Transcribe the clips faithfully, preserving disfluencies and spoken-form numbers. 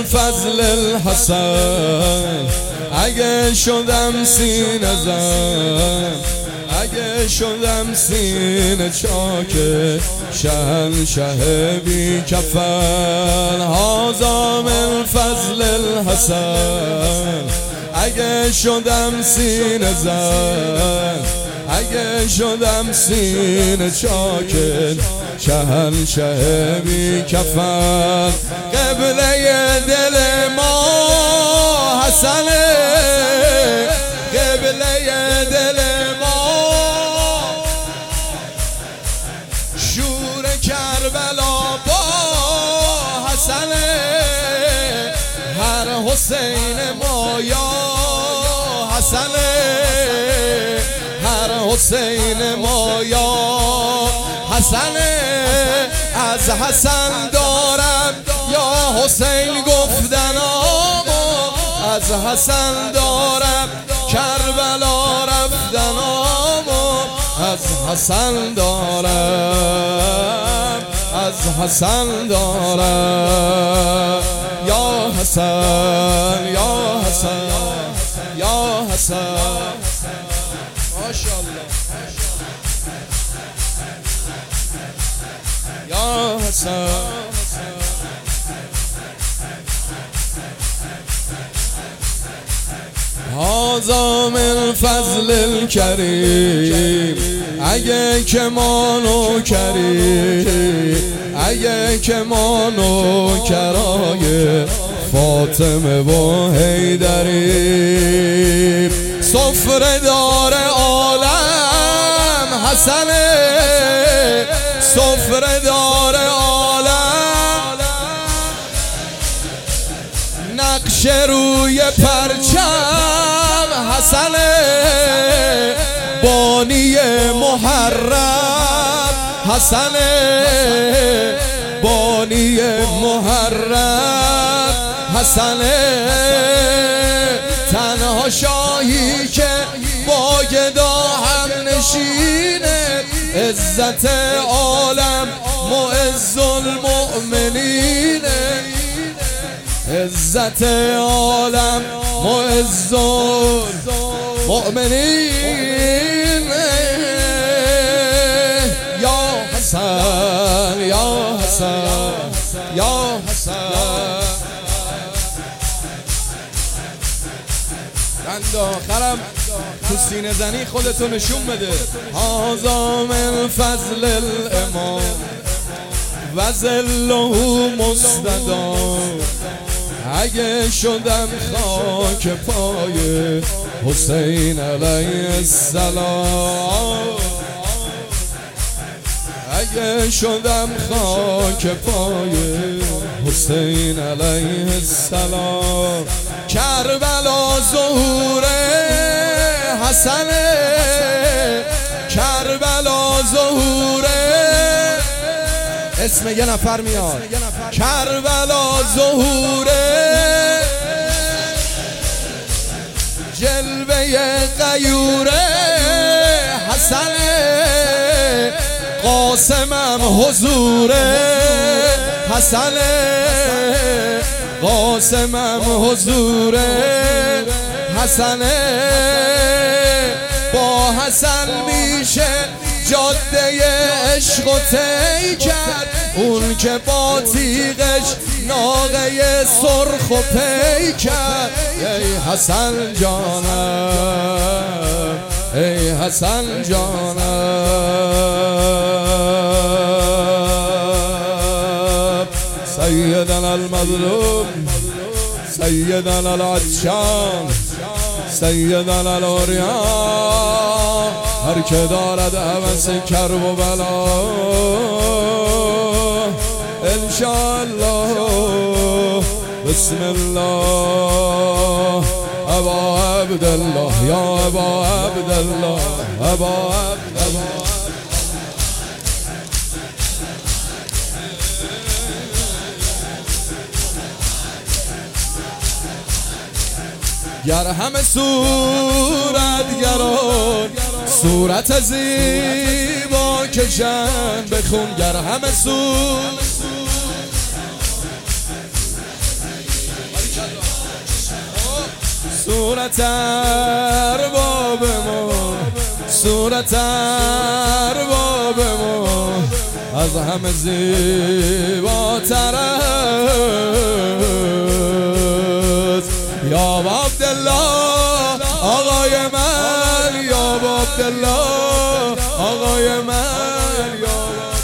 الفضل الحسن اگه شدم سینه زن، اگه شدم سینه چاک شهنشه بی کفن. هذا من فضل الحسن اگه شدم سینه زن، اگه شدم سینه چاک شهنشه بی کفن. قبله دل ما حسنه، قبله دل ما شور کربلا با حسنه. هر حسین ما یا حسنه، هر حسین ما یا حسنه. از حسن دارم یا حسین گفتنامو، از حسن دارم کربلا رفتنامو، از حسن دارم، از حسن دارم. یا حسن یا حسن یا حسن ماشاءالله یا حسن. هذا من فضل الکریم اگه که ما نوکری، اگه که ما نوکرای فاطمه و حیدری. سفره دار عالم حسنه، سفره دار عالم. نقش روی پرچم حسنه، بانی محرم حسنه، بانی محرم حسنه. تنها شاهی که با گدا هم نشینه، عزت عالم معز المؤمنینه، عزت عالم معز المؤمنینه. یا حسن یا حسن یا حسن. بند آخرم تو سینه زنی خودتو نشون بده. هذا من فضل الامام و ظله مستدام اگه شدم خاک پای حسین علیه السلام، اگه شدم خاک پای حسین علیه السلام. کربلا ظهور حسنه، کربلا ظهور اسم یه نفر میاد. کربلا ظهور جلوه غیور حسنه. قاسمم حضور حسنه، قاسمم حضور حسنه. با حسن میشه جاده عشق و طی کرد، اون که با تیغش ناقه سرخ و پی کرد. ای حسن جانم، ای حسن جانم. سیدنا المظلوم، سیدنا العطشان، سیدنا العریان. هر که دارد هوس کرب و بلا انشاءالله بسم الله. ابا عبدالله یا ابا عبدالله، ابا عبدالله. گر همه صورت گران صورت زیبا کشن بخون. گر همه صورت صورت ارباب ما، صورت ارباب ما از همه زیباتر است. یا عبدالله آقای من، یا عبدالله آقای من، یا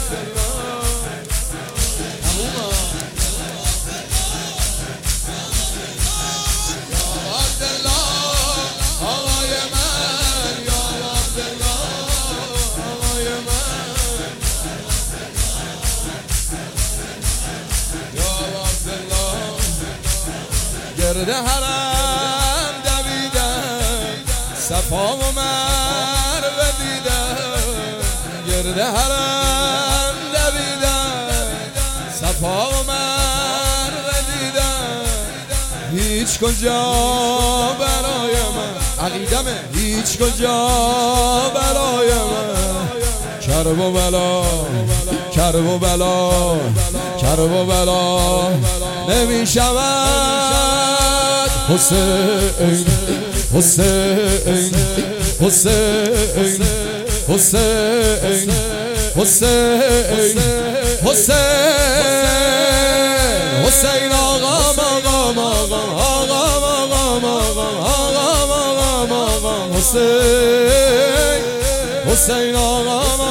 گرد حرم دویدم، صفا و مروه دیدم. گرد حرم دویدم، صفا و مروه دیدم. هیچ کجا برای من عقیدمه، هیچ کجا برای من کرب و بلا، کرب و بلا، کرب و بلا نمی شود. حسین حسین حسین حسین حسین حسین حسین آقا مقام آقا آقا مقام آقا آقا مقام آقا حسین حسین آقا